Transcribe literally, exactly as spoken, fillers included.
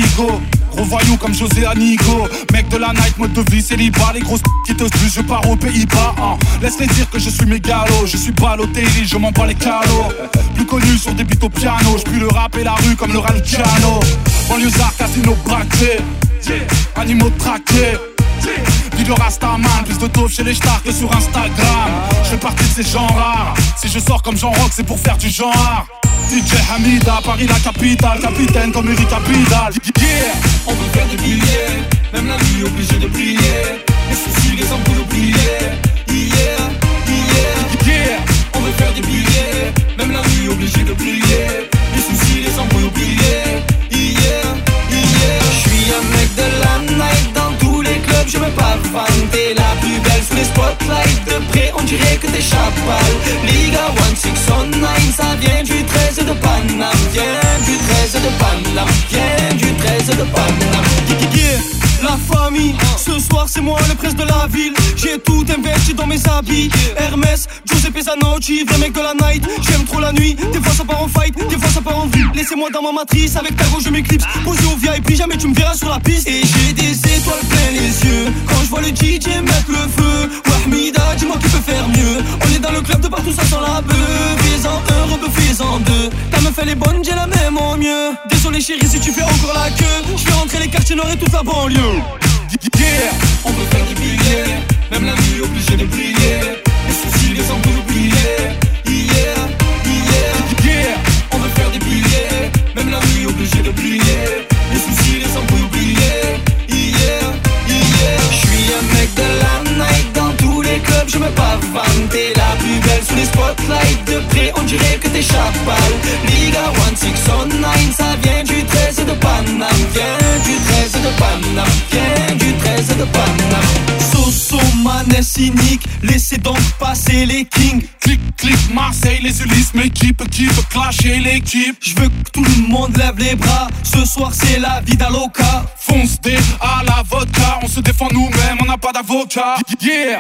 Amigo. Gros voyou comme José Anigo. Mec de la night, mode de vie célibat. Les grosses qui te sucent, je pars aux Pays-Bas hein. Laisse-les dire que je suis mégalo. Je suis Balotelli, je m'en bats les calos. Plus connu sur des beats au piano. J'pue le rap et la rue comme le Raluciano. Banlieusard, casino braqué, animaux traqués. Dis le Rastaman, plus de taupe chez les stars que sur Instagram. Je fais partie de ces gens rares. Si je sors comme Jean Rock, c'est pour faire du genre. D J Hamida, Paris la capitale, capitaine comme Eric Abidal. Yeah, on veut faire des billets, même la nuit obligé de prier. Les soucis, les ampoules oubliées. Yeah, yeah, yeah. On veut faire des billets, même la nuit obligé de prier. Les soucis, les ampoules oubliées. Yeah, yeah. J'suis un mec de la night dans tous les clubs, je veux pas vanter. La plus belle sous les spotlights, de près on dirait que t'es chapal. Liga one six oh nine, ça vient du treize de Paname. Vient du treize de Paname, vient du treize de Paname. Yeah, la famille, ce soir c'est moi le prince de la ville. J'ai tout investi dans mes habits. Hermès, Giuseppe Zanotti, vrai mec de la night. J'aime trop la nuit, des fois ça part en fight, des fois ça part en vie. Laissez-moi dans ma matrice, avec ta je m'éclipse. Posé au V I P, jamais tu me verras sur la piste. Et j'ai des étoiles plein les yeux quand je vois le D J mettre le feu. Wahmida, dis-moi qui peut faire mieux. On est dans le club de partout, ça sent la beuh. Fais-en un, rebeu-fais-en deux. Ta meuf elle est bonne, j'ai la même en mieux. Désolé chérie si tu fais encore la queue. Je fais rentrer les quartiers nord et toute la banlieue. Yeah, on veut faire des billets, même la nuit obligé de prier. Les soucis, les ampoules oubliées. Yeah, yeah, yeah. On veut faire des billets, même la nuit obligé de prier. Les soucis, les ampoules oubliées. Yeah, yeah. J'suis un mec de la night dans tous les clubs, je me pas vanter. La plus belle sous les spotlights, de près on dirait que t'es chapal. Liga one six oh nine, ça vient du treize de Paname. Vient du treize de Paname, vient du treize de Paname. Soso, manet cynique, laissez donc passer les kings. Clic, clic, Marseille, les Ulysses, mes équipes qui peut clasher l'équipe. Je veux que tout le monde lève les bras, ce soir c'est la vida loca. Fonce des à la vodka, on se défend nous-mêmes, on n'a pas d'avocat. Yeah.